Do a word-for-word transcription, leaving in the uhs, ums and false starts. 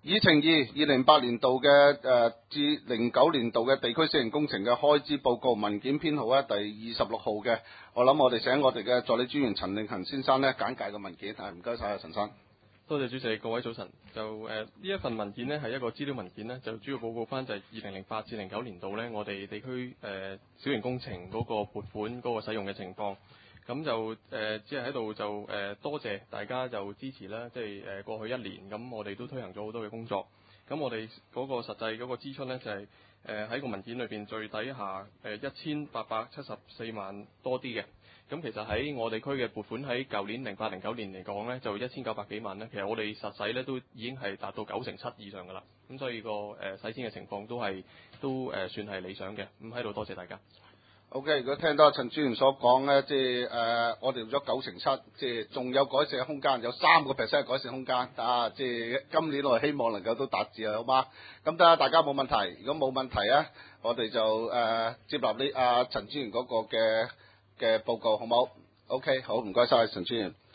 議程二，二零八年度嘅誒、呃、至零九年度嘅地區小型工程嘅開支報告文件編號咧第二十六號嘅，我諗我哋請我哋嘅助理專員陳令恒先生咧簡介個文件，係唔該晒啊陳生。 多謝主席，各位早晨。就誒呢、呃、一份文件呢係一個資料文件呢，就主要報告翻就係二零零八至零九年度呢，我哋地區誒、呃、小型工程嗰個撥款嗰個使用嘅情況。咁就誒、呃、只係喺度就誒、呃、多謝大家就支持啦，即係誒過去一年咁我哋都推行咗好多嘅工作。咁我哋嗰個實際嗰個支出呢，就係誒喺個文件裏邊最底下誒一千八百七十四萬多啲嘅。咁其實喺我哋區嘅撥款喺舊年零八零九年嚟講呢，就一千九百幾萬呢。其實我哋實際呢都已經係達到九成七以上㗎啦。咁所以個誒使錢嘅情況都係都誒、呃、算係理想嘅。咁喺度多謝大家。 O.K. 如果聽到陳專員所講咧，即係誒、呃，我哋用咗九成七，即係仲有改善嘅空間，有三個 percent 嘅改善空間啊！即係今年我哋希望能夠都達至啊，好嗎？咁得大家冇問題。如果冇問題咧，我哋就誒、呃、接納呢阿陳專員嗰個嘅嘅報告，好冇？O.K. 好，唔該晒陳專員。